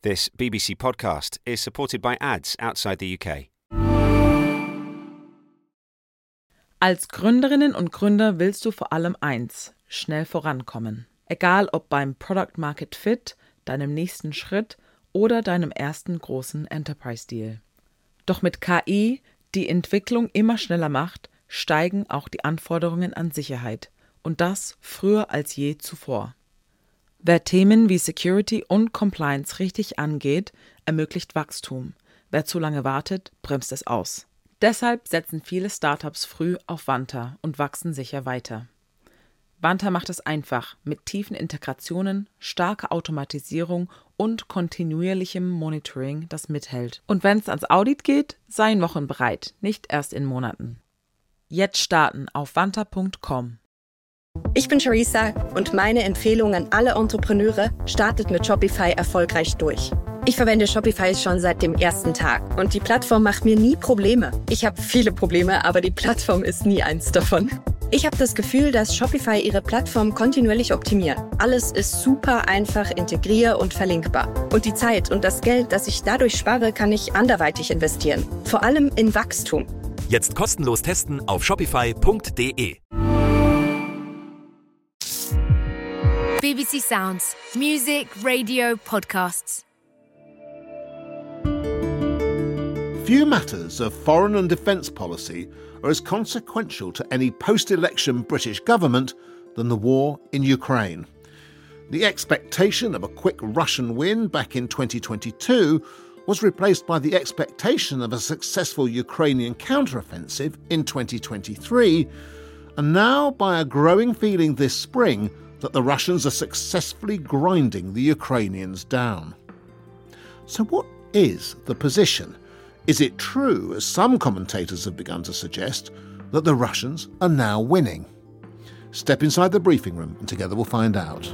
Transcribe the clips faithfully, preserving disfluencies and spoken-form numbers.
This B B C podcast is supported by ads outside the U K. Als Gründerinnen und Gründer willst du vor allem eins: schnell vorankommen. Egal ob beim Product Market Fit, deinem nächsten Schritt oder deinem ersten großen Enterprise-Deal. Doch mit K I, die Entwicklung immer schneller macht, steigen auch die Anforderungen an Sicherheit. Und das früher als je zuvor. Wer Themen wie Security und Compliance richtig angeht, ermöglicht Wachstum. Wer zu lange wartet, bremst es aus. Deshalb setzen viele Startups früh auf Vanta und wachsen sicher weiter. Vanta macht es einfach, mit tiefen Integrationen, starker Automatisierung und kontinuierlichem Monitoring, das mithält. Und wenn es ans Audit geht, seien Wochen bereit, nicht erst in Monaten. Jetzt starten auf vanta punkt com. Ich bin Charissa und meine Empfehlung an alle Entrepreneure: startet mit Shopify erfolgreich durch. Ich verwende Shopify schon seit dem ersten Tag und die Plattform macht mir nie Probleme. Ich habe viele Probleme, aber die Plattform ist nie eins davon. Ich habe das Gefühl, dass Shopify ihre Plattform kontinuierlich optimiert. Alles ist super einfach integrier- und verlinkbar. Und die Zeit und das Geld, das ich dadurch spare, kann ich anderweitig investieren. Vor allem in Wachstum. Jetzt kostenlos testen auf shopify punkt de. B B C Sounds. Music, radio, podcasts. Few matters of foreign and defence policy are as consequential to any post-election British government than the war in Ukraine. The expectation of a quick Russian win back in twenty twenty-two was replaced by the expectation of a successful Ukrainian counteroffensive in twenty twenty-three, and now by a growing feeling this spring that the Russians are successfully grinding the Ukrainians down. So what is the position? Is it true, as some commentators have begun to suggest, that the Russians are now winning? Step inside the briefing room and together we'll find out.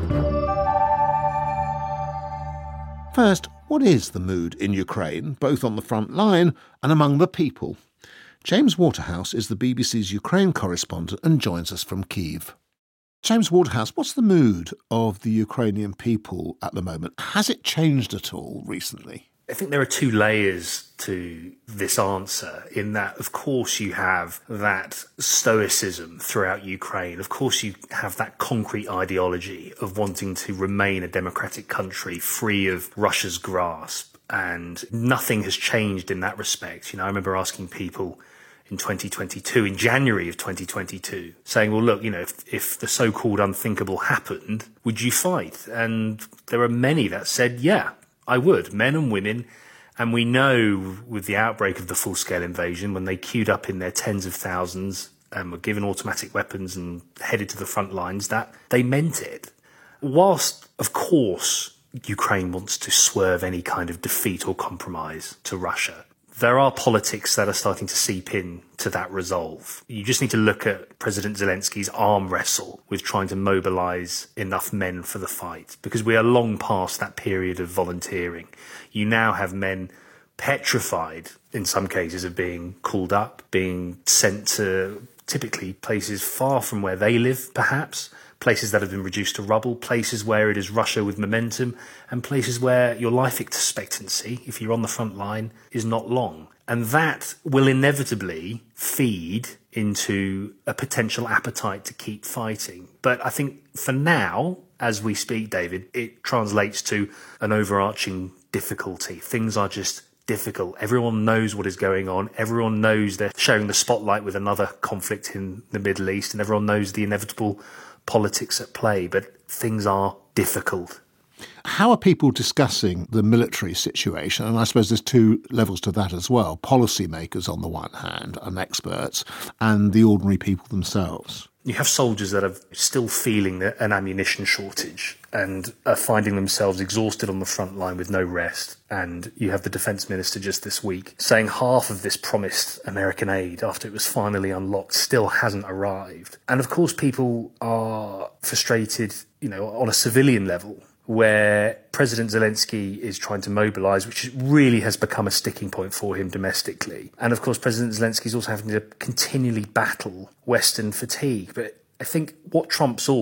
First, what is the mood in Ukraine, both on the front line and among the people? James Waterhouse is the B B C's Ukraine correspondent and joins us from Kyiv. James Waterhouse, what's the mood of the Ukrainian people at the moment? Has it changed at all recently? I think there are two layers to this answer, in that, of course, you have that stoicism throughout Ukraine. Of course, you have that concrete ideology of wanting to remain a democratic country free of Russia's grasp. And nothing has changed in that respect. You know, I remember asking people in twenty twenty-two, in January of twenty twenty-two, saying, well, look, you know, if, if the so-called unthinkable happened, would you fight? And there are many that said, yeah, I would, men and women. And we know with the outbreak of the full-scale invasion, when they queued up in their tens of thousands and were given automatic weapons and headed to the front lines, that they meant it. Whilst, of course, Ukraine wants to swerve any kind of defeat or compromise to Russia, there are politics that are starting to seep in to that resolve. You just need to look at President Zelensky's arm wrestle with trying to mobilise enough men for the fight, because we are long past that period of volunteering. You now have men petrified, in some cases, of being called up, being sent to typically places far from where they live, perhaps, places that have been reduced to rubble, places where it is Russia with momentum, and places where your life expectancy, if you're on the front line, is not long. And that will inevitably feed into a potential appetite to keep fighting. But I think for now, as we speak, David, it translates to an overarching difficulty. Things are just difficult. Everyone knows what is going on. Everyone knows they're sharing the spotlight with another conflict in the Middle East, and everyone knows the inevitable politics at play, but things are difficult. How are people discussing the military situation? And I suppose there's two levels to that as well. Policymakers on the one hand and experts, and the ordinary people themselves. You have soldiers that are still feeling an ammunition shortage and are finding themselves exhausted on the front line with no rest. And you have the defence minister just this week saying half of this promised American aid, after it was finally unlocked, still hasn't arrived. And of course, people are frustrated, you know, on a civilian level, where President Zelensky is trying to mobilise, which really has become a sticking point for him domestically. And of course, President Zelensky is also having to continually battle Western fatigue. But I think what trumps all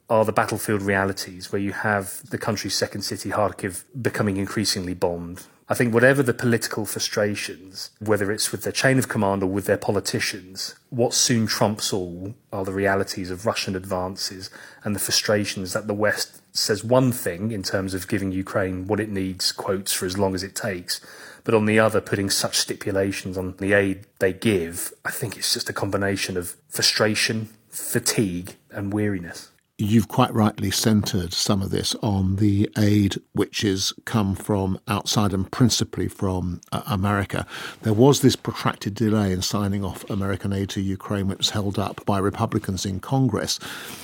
are the battlefield realities where you have the country's second city, Kharkiv, becoming increasingly bombed. I think whatever the political frustrations, whether it's with their chain of command or with their politicians, what soon trumps all are the realities of Russian advances and the frustrations that the West says one thing in terms of giving Ukraine what it needs, quotes, for as long as it takes, but on the other, putting such stipulations on the aid they give. I think it's just a combination of frustration, fatigue and weariness. You've quite rightly centred some of this on the aid which has come from outside and principally from uh, America. There was this protracted delay in signing off American aid to Ukraine, which was held up by Republicans in Congress.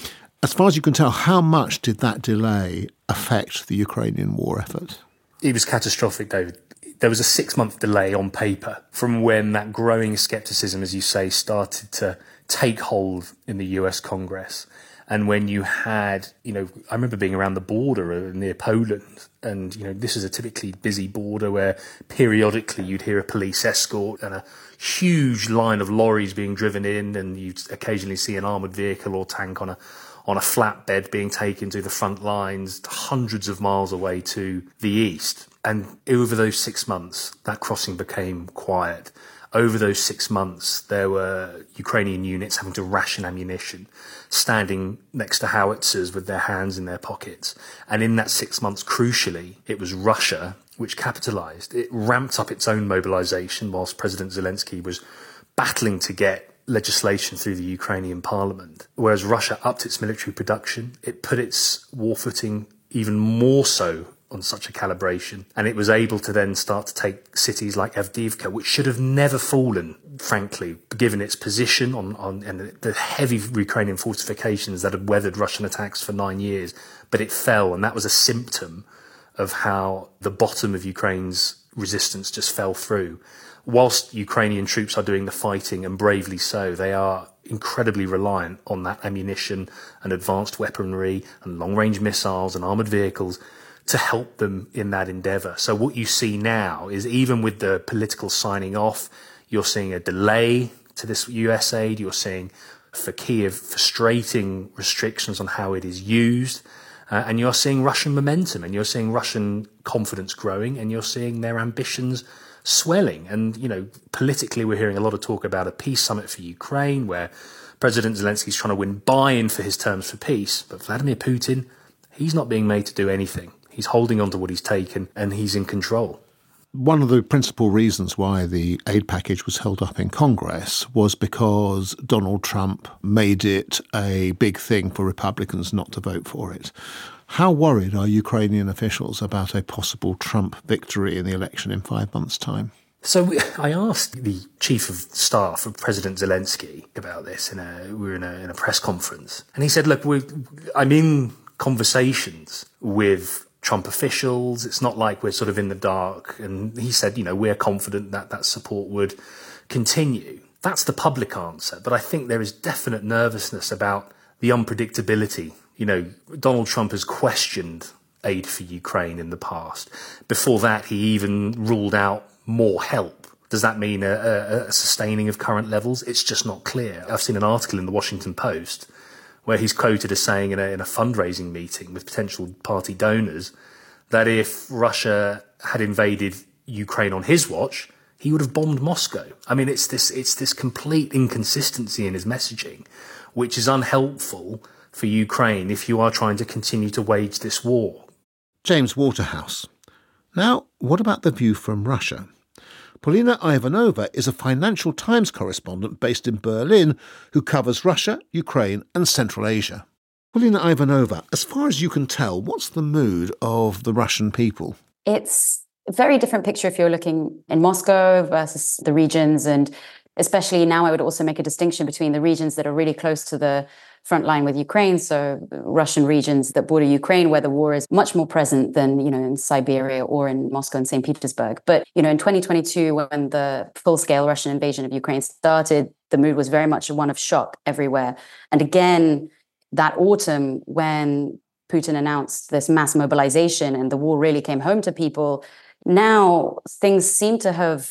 As far as you can tell, how much did that delay affect the Ukrainian war effort? It was catastrophic, David. There was a six-month delay on paper from when that growing scepticism, as you say, started to take hold in the U S Congress. And when you had, you know, I remember being around the border near Poland, and, you know, this is a typically busy border where periodically you'd hear a police escort and a huge line of lorries being driven in, and you'd occasionally see an armoured vehicle or tank on a on a flatbed being taken to the front lines hundreds of miles away to the east. And over those six months, that crossing became quiet. Over those six months, there were Ukrainian units having to ration ammunition, standing next to howitzers with their hands in their pockets. And in that six months, crucially, it was Russia which capitalised. It ramped up its own mobilisation whilst President Zelensky was battling to get legislation through the Ukrainian parliament. Whereas Russia upped its military production, it put its war footing even more so on such a calibration, and it was able to then start to take cities like Avdiivka, which should have never fallen, frankly, given its position on, on and the heavy Ukrainian fortifications that had weathered Russian attacks for nine years, but it fell, and that was a symptom of how the bottom of Ukraine's resistance just fell through. Whilst Ukrainian troops are doing the fighting, and bravely so, they are incredibly reliant on that ammunition and advanced weaponry and long-range missiles and armoured vehicles to help them in that endeavour. So what you see now is, even with the political signing off, you're seeing a delay to this U S aid. You're seeing, for Kiev, frustrating restrictions on how it is used. Uh, and you're seeing Russian momentum, and you're seeing Russian confidence growing, and you're seeing their ambitions swelling. And, you know, politically, we're hearing a lot of talk about a peace summit for Ukraine, where President Zelensky is trying to win buy-in for his terms for peace. But Vladimir Putin, he's not being made to do anything. He's holding on to what he's taken, and he's in control. One of the principal reasons why the aid package was held up in Congress was because Donald Trump made it a big thing for Republicans not to vote for it. How worried are Ukrainian officials about a possible Trump victory in the election in five months' time? So I asked the chief of staff of President Zelensky about this. In a, we were in a, in a press conference, and he said, look, we're, I'm in conversations with Trump officials. It's not like we're sort of in the dark. And he said, you know, we're confident that that support would continue. That's the public answer. But I think there is definite nervousness about the unpredictability. You know, Donald Trump has questioned aid for Ukraine in the past. Before that, he even ruled out more help. Does that mean a, a, a sustaining of current levels? It's just not clear. I've seen an article in the Washington Post where he's quoted as saying in a, in a fundraising meeting with potential party donors that if Russia had invaded Ukraine on his watch, he would have bombed Moscow. I mean, it's this it's this complete inconsistency in his messaging, which is unhelpful for Ukraine if you are trying to continue to wage this war. James Waterhouse. Now, what about the view from Russia? Polina Ivanova is a Financial Times correspondent based in Berlin who covers Russia, Ukraine and Central Asia. Polina Ivanova, as far as you can tell, what's the mood of the Russian people? It's a very different picture if you're looking in Moscow versus the regions, and especially now I would also make a distinction between the regions that are really close to the front line with Ukraine, so Russian regions that border Ukraine, where the war is much more present than, you know, in Siberia or in Moscow and Saint Petersburg. But, you know, in twenty twenty-two, when the full-scale Russian invasion of Ukraine started, the mood was very much one of shock everywhere. And again, that autumn, when Putin announced this mass mobilization and the war really came home to people, now things seem to have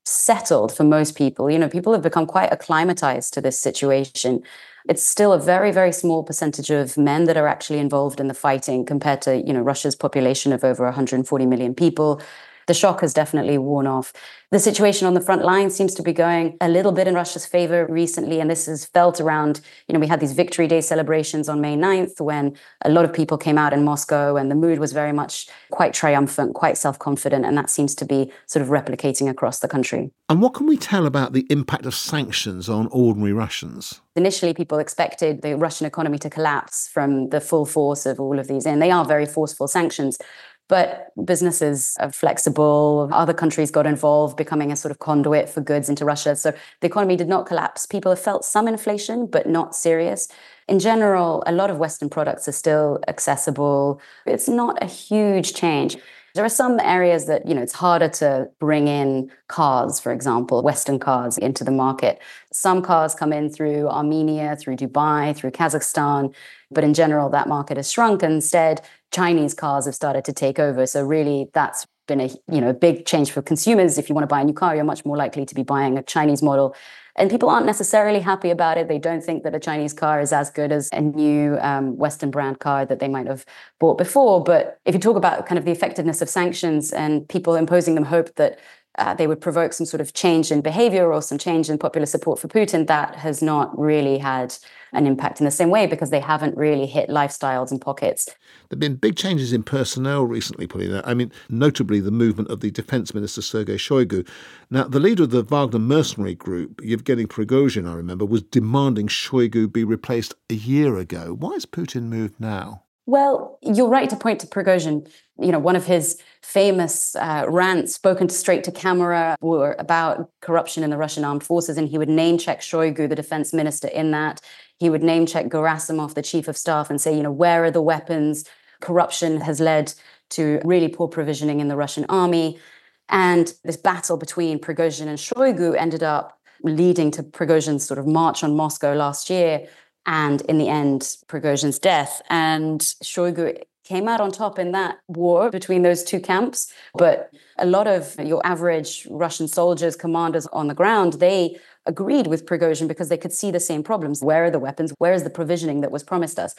settled for most people. You know, people have become quite acclimatized to this situation. It's still a very, very small percentage of men that are actually involved in the fighting compared to, you know, Russia's population of over one hundred forty million people. The shock has definitely worn off. The situation on the front line seems to be going a little bit in Russia's favor recently, and this is felt around, you know, we had these Victory Day celebrations on May ninth when a lot of people came out in Moscow and the mood was very much quite triumphant, quite self-confident, and that seems to be sort of replicating across the country. And what can we tell about the impact of sanctions on ordinary Russians? Initially, people expected the Russian economy to collapse from the full force of all of these, and they are very forceful sanctions. But businesses are flexible. Other countries got involved, becoming a sort of conduit for goods into Russia. So the economy did not collapse. People have felt some inflation, but not serious. In general, a lot of Western products are still accessible. It's not a huge change. There are some areas that, you know, it's harder to bring in cars, for example, Western cars into the market. Some cars come in through Armenia, through Dubai, through Kazakhstan. But in general, that market has shrunk. Instead, Chinese cars have started to take over. So really, that's been a, you know, a big change for consumers. If you want to buy a new car, you're much more likely to be buying a Chinese model. And people aren't necessarily happy about it. They don't think that a Chinese car is as good as a new um, Western brand car that they might have bought before. But if you talk about kind of the effectiveness of sanctions and people imposing them hope that uh, they would provoke some sort of change in behavior or some change in popular support for Putin, that has not really had an impact in the same way because they haven't really hit lifestyles and pockets. There have been big changes in personnel recently, Polina. I mean, notably the movement of the Defence Minister, Sergei Shoigu. Now, the leader of the Wagner mercenary group, Yevgeny Prigozhin, I remember, was demanding Shoigu be replaced a year ago. Why has Putin moved now? Well, you're right to point to Prigozhin. You know, one of his famous uh, rants spoken straight to camera were about corruption in the Russian armed forces, and he would name-check Shoigu, the defense minister, in that. He would name-check Gerasimov, the chief of staff, and say, you know, where are the weapons? Corruption has led to really poor provisioning in the Russian army. And this battle between Prigozhin and Shoigu ended up leading to Prigozhin's sort of march on Moscow last year, and in the end, Prigozhin's death. And Shoigu came out on top in that war between those two camps. But a lot of your average Russian soldiers, commanders on the ground, they agreed with Prigozhin because they could see the same problems. Where are the weapons? Where is the provisioning that was promised us?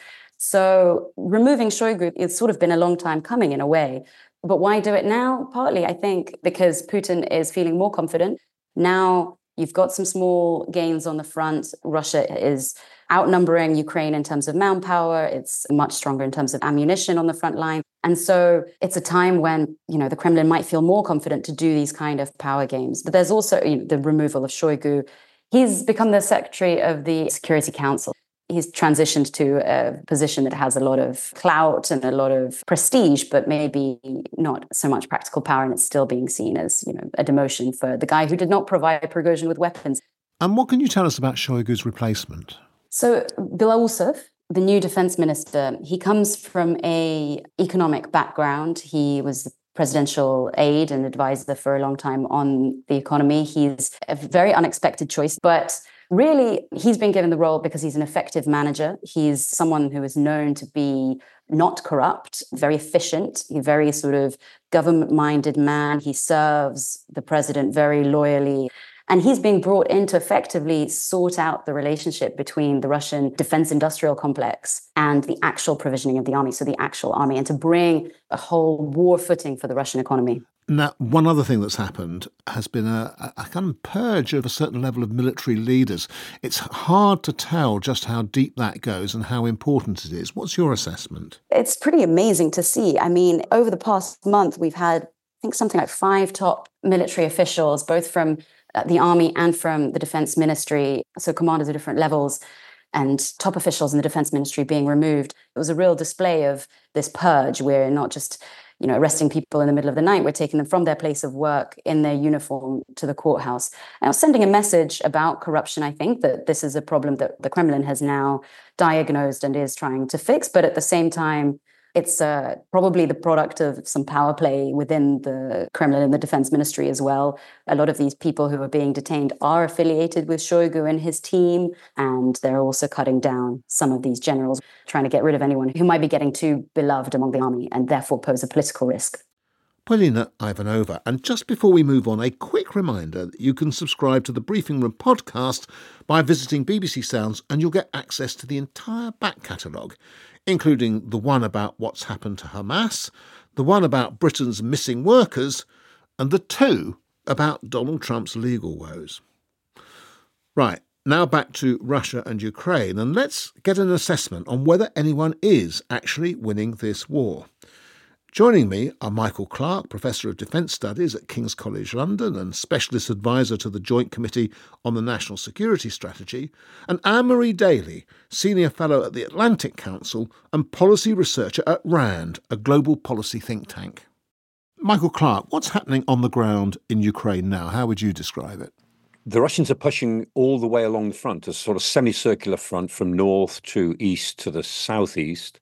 So removing Shoigu, it's sort of been a long time coming in a way. But why do it now? Partly, I think, because Putin is feeling more confident. Now you've got some small gains on the front. Russia is outnumbering Ukraine in terms of manpower. It's much stronger in terms of ammunition on the front line. And so it's a time when, you know, the Kremlin might feel more confident to do these kind of power games. But there's also, you know, the removal of Shoigu. He's become the secretary of the Security Council. He's transitioned to a position that has a lot of clout and a lot of prestige, but maybe not so much practical power. And it's still being seen as, you know, a demotion for the guy who did not provide Prigozhin with weapons. And what can you tell us about Shoigu's replacement? So Belousov, the new defense minister, he comes from a economic background. He was the presidential aide and advisor for a long time on the economy. He's a very unexpected choice, but really he's been given the role because he's an effective manager. He's someone who is known to be not corrupt, very efficient, a very sort of government-minded man. He serves the president very loyally. And he's being brought in to effectively sort out the relationship between the Russian defense industrial complex and the actual provisioning of the army, so the actual army, and to bring a whole war footing for the Russian economy. Now, one other thing that's happened has been a, a kind of purge of a certain level of military leaders. It's hard to tell just how deep that goes and how important it is. What's your assessment? It's pretty amazing to see. I mean, over the past month, we've had, I think, something like five top military officials, both from the army and from the defense ministry, so commanders of different levels and top officials in the defense ministry being removed. It was a real display of this purge. We're not just, you know, arresting people in the middle of the night. We're taking them from their place of work in their uniform to the courthouse. And I was sending a message about corruption. I think that this is a problem that the Kremlin has now diagnosed and is trying to fix. But at the same time, it's uh, probably the product of some power play within the Kremlin and the defense ministry as well. A lot of these people who are being detained are affiliated with Shoigu and his team, and they're also cutting down some of these generals, trying to get rid of anyone who might be getting too beloved among the army and therefore pose a political risk. Polina Ivanova. And just before we move on, a quick reminder that you can subscribe to the Briefing Room podcast by visiting B B C Sounds, and you'll get access to the entire back catalogue, including the one about what's happened to Hamas, the one about Britain's missing workers, and the two about Donald Trump's legal woes. Right, now back to Russia and Ukraine, and let's get an assessment on whether anyone is actually winning this war. Joining me are Michael Clarke, Professor of Defence Studies at King's College London and Specialist Advisor to the Joint Committee on the National Security Strategy, and Anne-Marie Daly, Senior Fellow at the Atlantic Council and Policy Researcher at RAND, a global policy think tank. Michael Clarke, what's happening on the ground in Ukraine now? How would you describe it? The Russians are pushing all the way along the front, a sort of semicircular front from north to east to the southeast.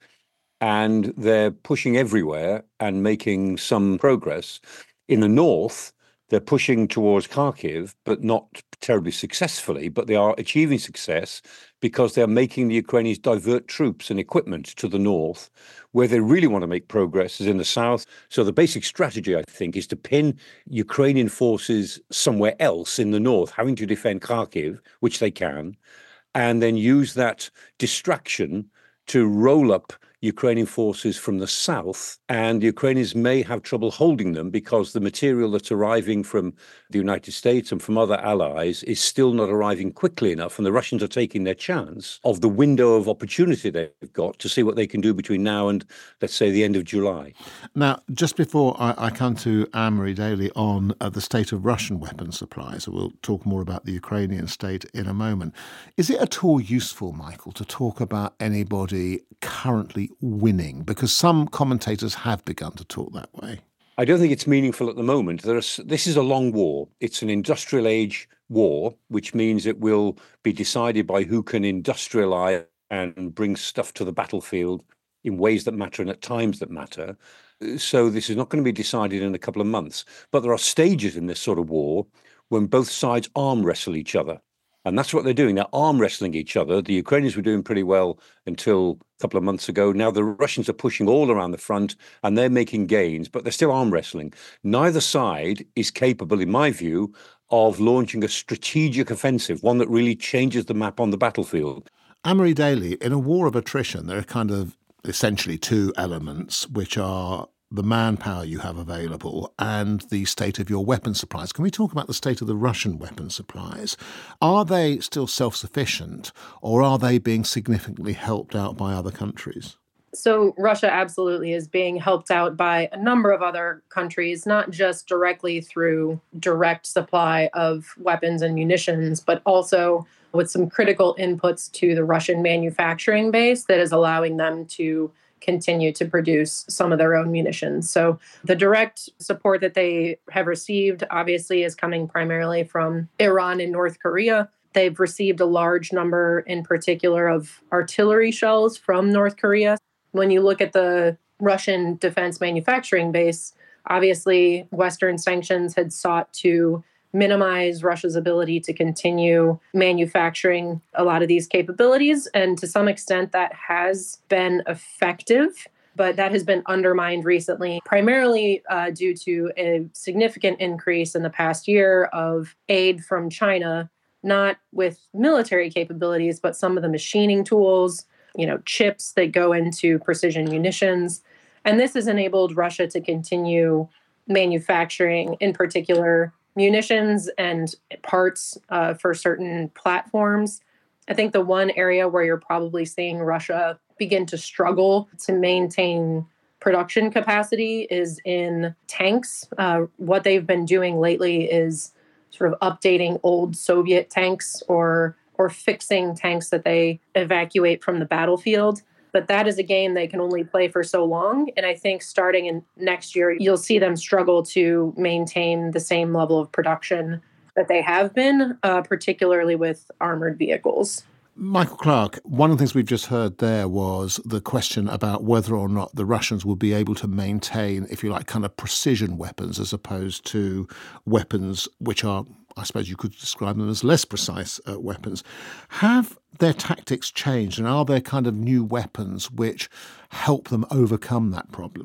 And they're pushing everywhere and making some progress. In the north, they're pushing towards Kharkiv, but not terribly successfully, but they are achieving success because they're making the Ukrainians divert troops and equipment to the north. Where they really want to make progress is in the south. So the basic strategy, I think, is to pin Ukrainian forces somewhere else in the north, having to defend Kharkiv, which they can, and then use that distraction to roll up Ukrainian forces from the south, and the Ukrainians may have trouble holding them because the material that's arriving from the United States and from other allies is still not arriving quickly enough, and the Russians are taking their chance of the window of opportunity they've got to see what they can do between now and, let's say, the end of July. Now, just before I, I come to Anne-Marie Daly on uh, the state of Russian weapons supplies, we'll talk more about the Ukrainian state in a moment. Is it at all useful, Michael, to talk about anybody currently winning? Because some commentators have begun to talk that way. I don't think it's meaningful at the moment. There are, this is a long war. It's an industrial age war, which means it will be decided by who can industrialize and bring stuff to the battlefield in ways that matter and at times that matter. So this is not going to be decided in a couple of months. But there are stages in this sort of war when both sides arm wrestle each other. And that's what they're doing. They're arm wrestling each other. The Ukrainians were doing pretty well until a couple of months ago. Now the Russians are pushing all around the front and they're making gains, but they're still arm wrestling. Neither side is capable, in my view, of launching a strategic offensive, one that really changes the map on the battlefield. Anne-Marie Daly, in a war of attrition, there are kind of essentially two elements, which are the manpower you have available and the state of your weapon supplies. Can we talk about the state of the Russian weapon supplies? Are they still self-sufficient, or are they being significantly helped out by other countries? So Russia absolutely is being helped out by a number of other countries, not just directly through direct supply of weapons and munitions, but also with some critical inputs to the Russian manufacturing base that is allowing them to continue to produce some of their own munitions. So the direct support that they have received obviously is coming primarily from Iran and North Korea. They've received a large number in particular of artillery shells from North Korea. When you look at the Russian defense manufacturing base, obviously Western sanctions had sought to minimize Russia's ability to continue manufacturing a lot of these capabilities. And to some extent, that has been effective, but that has been undermined recently, primarily uh, due to a significant increase in the past year of aid from China, not with military capabilities, but some of the machining tools, you know, chips that go into precision munitions. And this has enabled Russia to continue manufacturing, in particular, munitions and parts uh, for certain platforms. I think the one area where you're probably seeing Russia begin to struggle to maintain production capacity is in tanks. Uh, what they've been doing lately is sort of updating old Soviet tanks or or fixing tanks that they evacuate from the battlefield. But that is a game they can only play for so long. And I think starting in next year, you'll see them struggle to maintain the same level of production that they have been, uh, particularly with armored vehicles. Michael Clarke, one of the things we've just heard there was the question about whether or not the Russians will be able to maintain, if you like, kind of precision weapons as opposed to weapons which are, I suppose you could describe them as less precise uh, weapons. Have their tactics changed, and are there kind of new weapons which help them overcome that problem?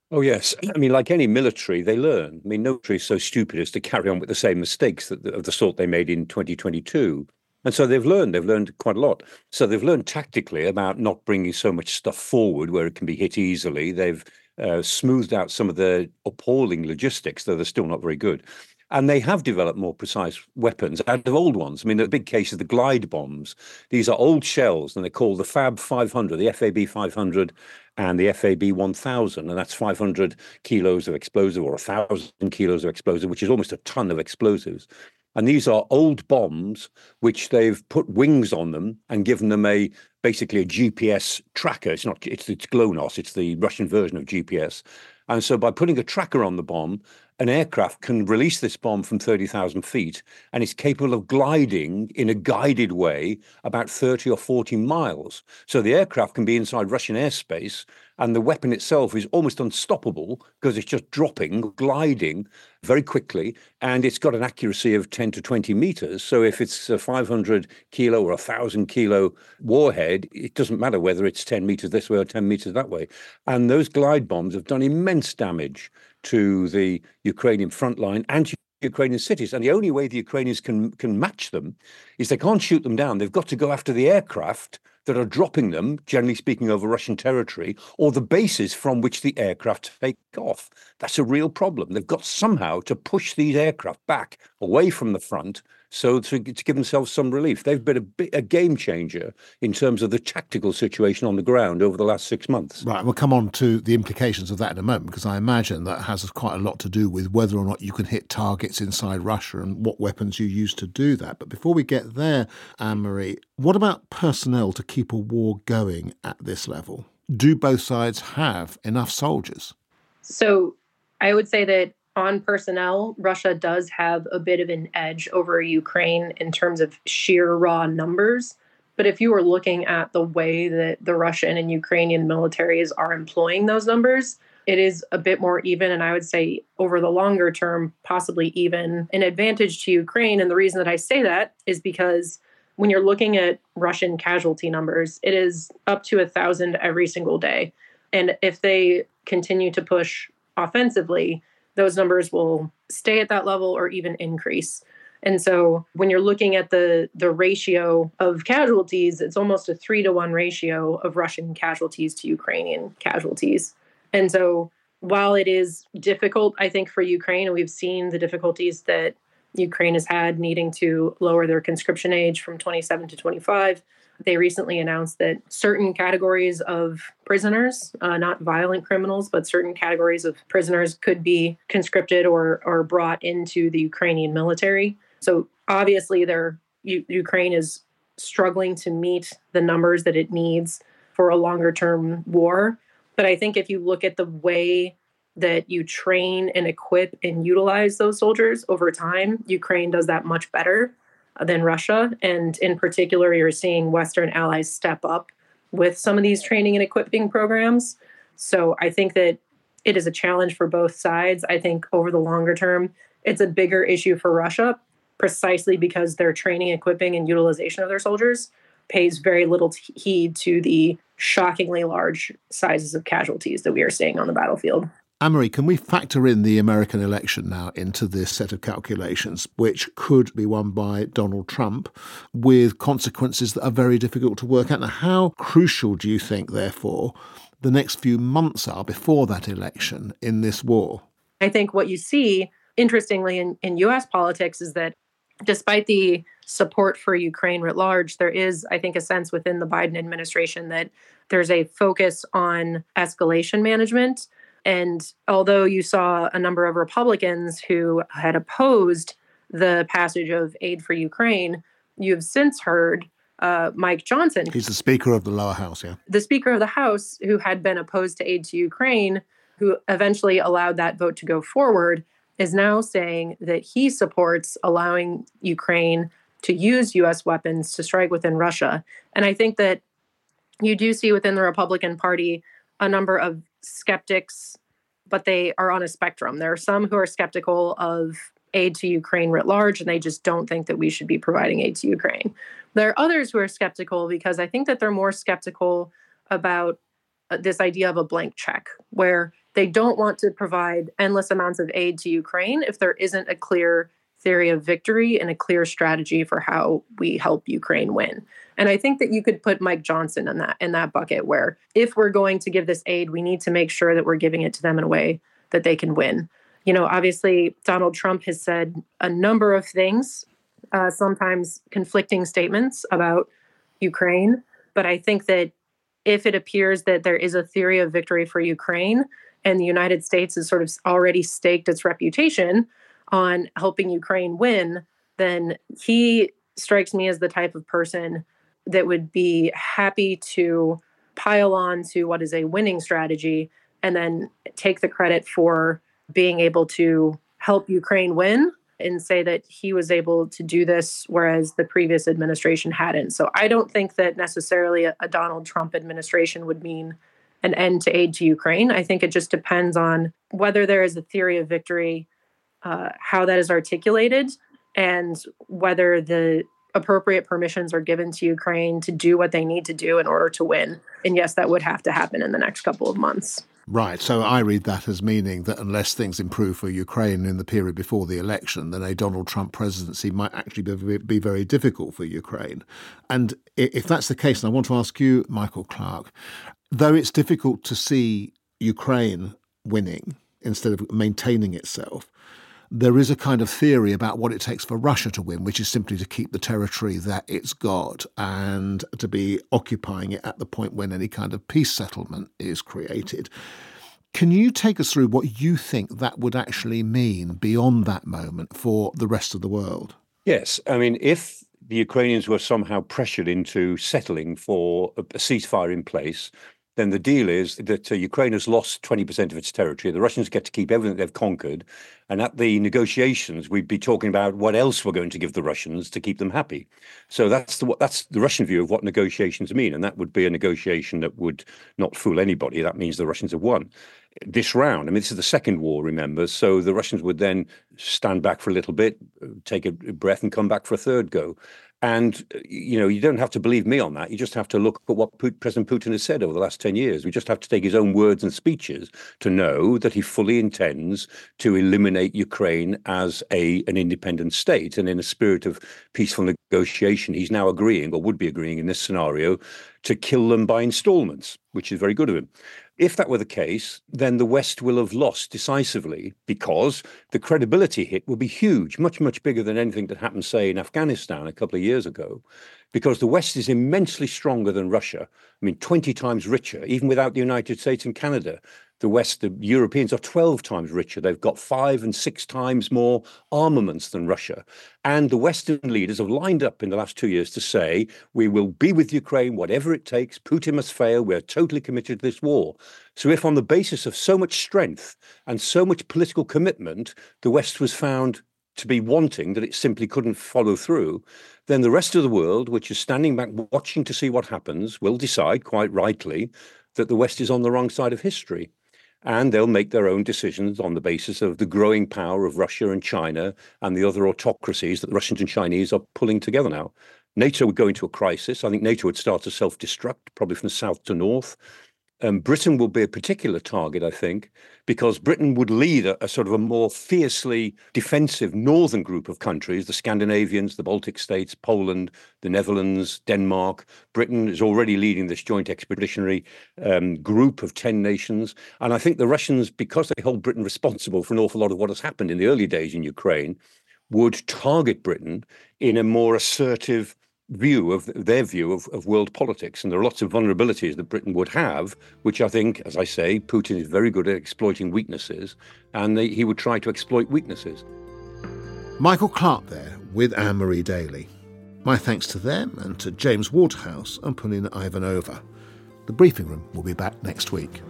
Oh, yes. I mean, like any military, they learn. I mean, no military is so stupid as to carry on with the same mistakes that, of the sort they made in twenty twenty-two. And so they've learned, they've learned quite a lot. So they've learned tactically about not bringing so much stuff forward where it can be hit easily. They've uh, smoothed out some of the appalling logistics, though they're still not very good. And they have developed more precise weapons out of old ones. I mean, the big case is the glide bombs. These are old shells, and they're called the Fab five hundred, the F A B five hundred and the F A B one thousand. And that's five hundred kilos of explosive or one thousand kilos of explosive, which is almost a ton of explosives. And these are old bombs which they've put wings on them and given them a basically a G P S tracker. It's not it's it's GLONASS, it's the Russian version of G P S. And so by putting a tracker on the bomb, an aircraft can release this bomb from thirty thousand feet, and it's capable of gliding in a guided way about thirty or forty miles. So the aircraft can be inside Russian airspace, and the weapon itself is almost unstoppable because it's just dropping, gliding very quickly, and it's got an accuracy of ten to twenty meters. So if it's a five hundred kilo or a one thousand kilo warhead, it doesn't matter whether it's ten meters this way or ten meters that way. And those glide bombs have done immense damage to the Ukrainian front line and to Ukrainian cities. And the only way the Ukrainians can can match them is they can't shoot them down. They've got to go after the aircraft that are dropping them, generally speaking, over Russian territory, or the bases from which the aircraft take off. That's a real problem. They've got somehow to push these aircraft back away from the front so to, to give themselves some relief. They've been a, bit, a game changer in terms of the tactical situation on the ground over the last six months. Right, we'll come on to the implications of that in a moment, because I imagine that has quite a lot to do with whether or not you can hit targets inside Russia and what weapons you use to do that. But before we get there, Anne-Marie, what about personnel to keep a war going at this level? Do both sides have enough soldiers? So I would say that on personnel, Russia does have a bit of an edge over Ukraine in terms of sheer raw numbers. But if you were looking at the way that the Russian and Ukrainian militaries are employing those numbers, it is a bit more even. And I would say over the longer term, possibly even an advantage to Ukraine. And the reason that I say that is because when you're looking at Russian casualty numbers, it is up to a thousand every single day. And if they continue to push offensively, those numbers will stay at that level or even increase. And so when you're looking at the, the ratio of casualties, it's almost a three to one ratio of Russian casualties to Ukrainian casualties. And so while it is difficult, I think, for Ukraine, and we've seen the difficulties that Ukraine has had needing to lower their conscription age from twenty-seven to twenty-five, they recently announced that certain categories of prisoners, uh, not violent criminals, but certain categories of prisoners could be conscripted or or brought into the Ukrainian military. So obviously, they're, U- Ukraine is struggling to meet the numbers that it needs for a longer term war. But I think if you look at the way that you train and equip and utilize those soldiers over time, Ukraine does that much better than Russia. And in particular, you're seeing Western allies step up with some of these training and equipping programs. So I think that it is a challenge for both sides. I think over the longer term, it's a bigger issue for Russia, precisely because their training, equipping, and utilization of their soldiers pays very little heed to the shockingly large sizes of casualties that we are seeing on the battlefield. Anne-Marie, can we factor in the American election now into this set of calculations, which could be won by Donald Trump, with consequences that are very difficult to work out? Now, how crucial do you think, therefore, the next few months are before that election in this war? I think what you see, interestingly, in, in U S politics is that despite the support for Ukraine writ large, there is, I think, a sense within the Biden administration that there's a focus on escalation management. And although you saw a number of Republicans who had opposed the passage of aid for Ukraine, you've since heard uh, Mike Johnson. He's the Speaker of the lower house, yeah. The Speaker of the House, who had been opposed to aid to Ukraine, who eventually allowed that vote to go forward, is now saying that he supports allowing Ukraine to use U S weapons to strike within Russia. And I think that you do see within the Republican Party a number of skeptics, but they are on a spectrum. There are some who are skeptical of aid to Ukraine writ large, and they just don't think that we should be providing aid to Ukraine. There are others who are skeptical because I think that they're more skeptical about this idea of a blank check, where they don't want to provide endless amounts of aid to Ukraine if there isn't a clear theory of victory and a clear strategy for how we help Ukraine win. And I think that you could put Mike Johnson in that in that bucket, where if we're going to give this aid, we need to make sure that we're giving it to them in a way that they can win. You know, obviously, Donald Trump has said a number of things, uh, sometimes conflicting statements about Ukraine. But I think that if it appears that there is a theory of victory for Ukraine, and the United States has sort of already staked its reputation on helping Ukraine win, then he strikes me as the type of person that would be happy to pile on to what is a winning strategy and then take the credit for being able to help Ukraine win and say that he was able to do this, whereas the previous administration hadn't. So I don't think that necessarily a, a Donald Trump administration would mean an end to aid to Ukraine. I think it just depends on whether there is a theory of victory, uh, how that is articulated, and whether the appropriate permissions are given to Ukraine to do what they need to do in order to win. And yes, that would have to happen in the next couple of months. Right. So I read that as meaning that unless things improve for Ukraine in the period before the election, then a Donald Trump presidency might actually be, be very difficult for Ukraine. And if that's the case, and I want to ask you, Michael Clarke, though it's difficult to see Ukraine winning instead of maintaining itself, there is a kind of theory about what it takes for Russia to win, which is simply to keep the territory that it's got and to be occupying it at the point when any kind of peace settlement is created. Can you take us through what you think that would actually mean beyond that moment for the rest of the world? Yes. I mean, if the Ukrainians were somehow pressured into settling for a ceasefire in place, then the deal is that uh, Ukraine has lost twenty percent of its territory. The Russians get to keep everything they've conquered. And at the negotiations, we'd be talking about what else we're going to give the Russians to keep them happy. So that's the that's the Russian view of what negotiations mean. And that would be a negotiation that would not fool anybody. That means the Russians have won this round. I mean, this is the second war, remember? So the Russians would then stand back for a little bit, take a breath and come back for a third go. And, you know, you don't have to believe me on that. You just have to look at what President Putin has said over the last ten years. We just have to take his own words and speeches to know that he fully intends to eliminate Ukraine as a an independent state. And in a spirit of peaceful negotiation, he's now agreeing, or would be agreeing in this scenario, to kill them by installments, which is very good of him. If that were the case, then the West will have lost decisively, because the credibility hit will be huge, much, much bigger than anything that happened, say, in Afghanistan a couple of years ago, because the West is immensely stronger than Russia. I mean, twenty times richer, even without the United States and Canada. The West, the Europeans are twelve times richer. They've got five and six times more armaments than Russia. And the Western leaders have lined up in the last two years to say, we will be with Ukraine, whatever it takes. Putin must fail. We're totally committed to this war. So if on the basis of so much strength and so much political commitment, the West was found to be wanting, that it simply couldn't follow through, then the rest of the world, which is standing back watching to see what happens, will decide, quite rightly, that the West is on the wrong side of history. And they'll make their own decisions on the basis of the growing power of Russia and China and the other autocracies that the Russians and Chinese are pulling together now. NATO would go into a crisis. I think NATO would start to self-destruct, probably from south to north. Um, Britain will be a particular target, I think, because Britain would lead a, a sort of a more fiercely defensive northern group of countries, the Scandinavians, the Baltic states, Poland, the Netherlands, Denmark. Britain is already leading this joint expeditionary um, group of ten nations. And I think the Russians, because they hold Britain responsible for an awful lot of what has happened in the early days in Ukraine, would target Britain in a more assertive view of their view of, of world politics. And there are lots of vulnerabilities that Britain would have, which I think, as I say, Putin is very good at exploiting weaknesses, and they, he would try to exploit weaknesses. Michael Clarke there with Anne-Marie Daly. My thanks to them and to James Waterhouse and Polina Ivanova. The Briefing Room will be back next week.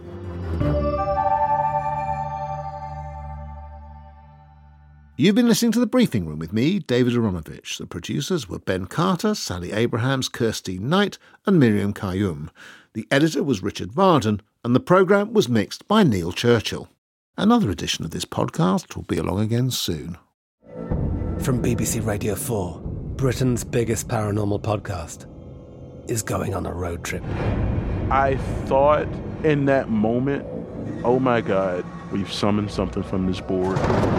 You've been listening to The Briefing Room with me, David Aronovich. The producers were Ben Carter, Sally Abrahams, Kirsty Knight and Miriam Kayyum. The editor was Richard Varden and the programme was mixed by Neil Churchill. Another edition of this podcast will be along again soon. From B B C Radio four, Britain's biggest paranormal podcast is going on a road trip. I thought in that moment, Oh my God, we've summoned something from this board.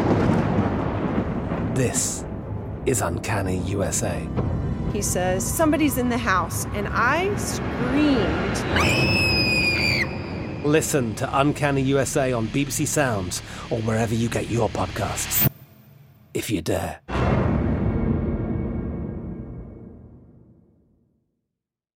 This is Uncanny U S A. He says, somebody's in the house, and I screamed. Listen to Uncanny U S A on B B C Sounds or wherever you get your podcasts. If you dare.